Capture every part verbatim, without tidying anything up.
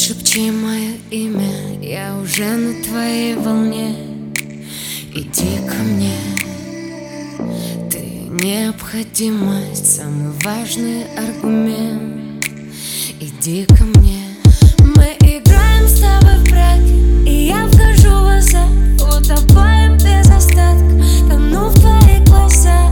Шепчи мое имя, я уже на твоей волне. Иди ко мне, ты необходимость, самый важный аргумент. Иди ко мне. Мы играем с тобой в браке, и я вхожу в азарт, утопаем без остатка, тону в твоих глазах.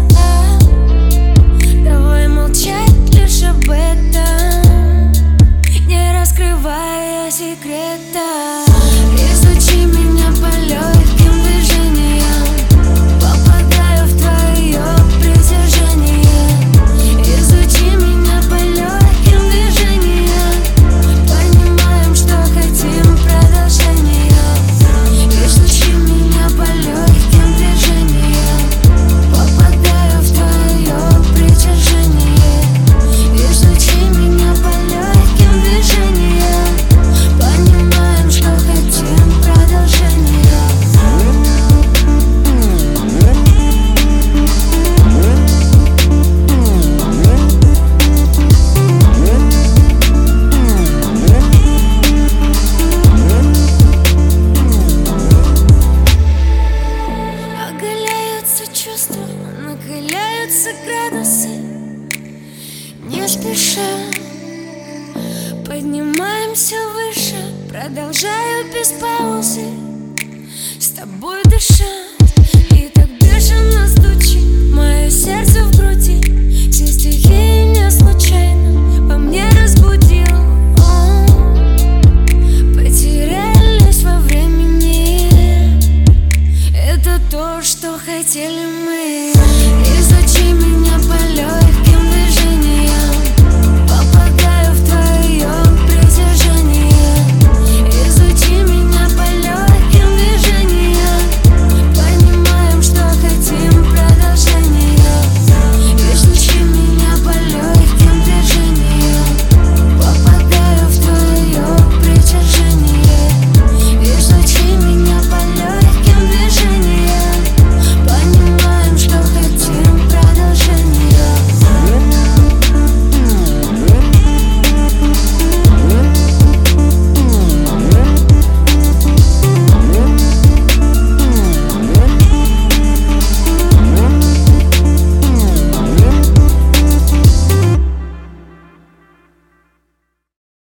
Давай молчать лишь об этом, не раскрывая секрета. Изучи меня по легким движениям, попадаю в твое притяжение. Изучи меня по легким движениям, понимаем, что хотим продолжения. Изучи меня по легким движениям, попадаю в твое притяжение. Изучи меня по легким движениям, понимаем, что хотим продолжения. Оголяются чувства, накаляются градусы. Не спеша поднимаемся выше, продолжаю без паузы с тобой дыша.